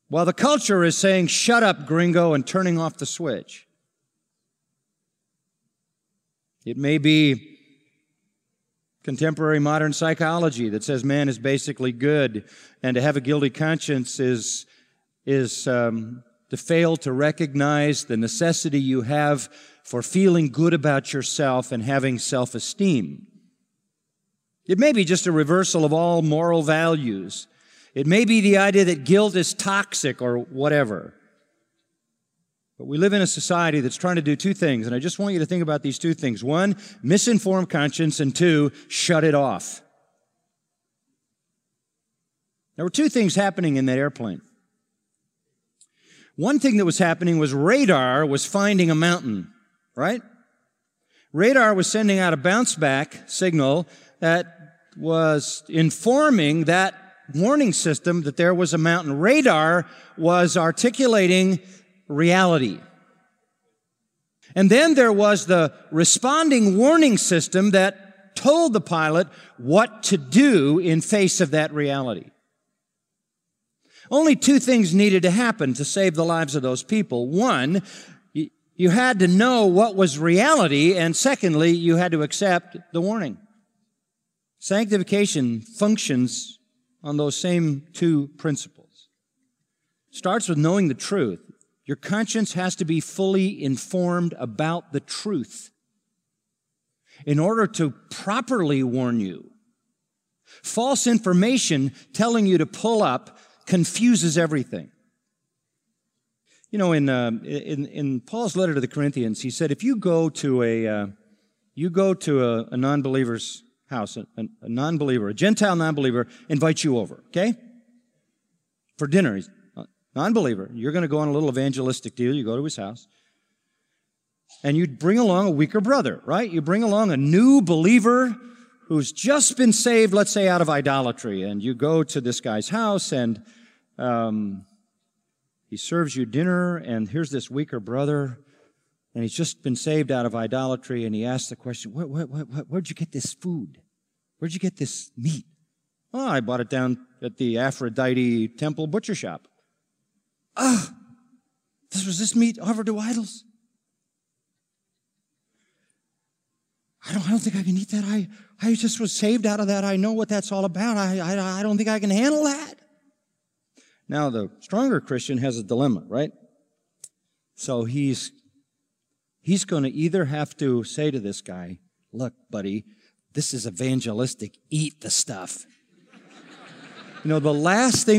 while the culture is saying, shut up, gringo, and turning off the switch. It may be contemporary modern psychology that says man is basically good, and to have a guilty conscience is to fail to recognize the necessity you have for feeling good about yourself and having self-esteem. It may be just a reversal of all moral values. It may be the idea that guilt is toxic or whatever. But we live in a society that's trying to do two things, and I just want you to think about these two things. One, misinformed conscience, and two, shut it off. There were two things happening in that airplane. One thing that was happening was radar was finding a mountain, right? Radar was sending out a bounce-back signal that was informing that warning system that there was a mountain. Radar was articulating reality. And then there was the responding warning system that told the pilot what to do in face of that reality. Only two things needed to happen to save the lives of those people. One, you had to know what was reality, and secondly, you had to accept the warning. Sanctification functions on those same two principles. Starts with knowing the truth. Your conscience has to be fully informed about the truth in order to properly warn you. False information telling you to pull up confuses everything. You know, in Paul's letter to the Corinthians, he said, if you go to a non-believer's house, a non-believer, a Gentile non-believer invites you over, okay? For dinner. He's a non-believer. You're going to go on a little evangelistic deal. You go to his house. And you bring along a weaker brother, right? You bring along a new believer who's just been saved, let's say, out of idolatry. And you go to this guy's house, and he serves you dinner, and here's this weaker brother, and he's just been saved out of idolatry, and he asks the question, where'd you get this food? Where'd you get this meat? Oh, I bought it down at the Aphrodite temple butcher shop. This meat offered to idols? I don't think I can eat that. I just was saved out of that. I know what that's all about. I don't think I can handle that. Now, the stronger Christian has a dilemma, right? So he's going to either have to say to this guy, look, buddy, this is evangelistic. Eat the stuff. You know, the last thing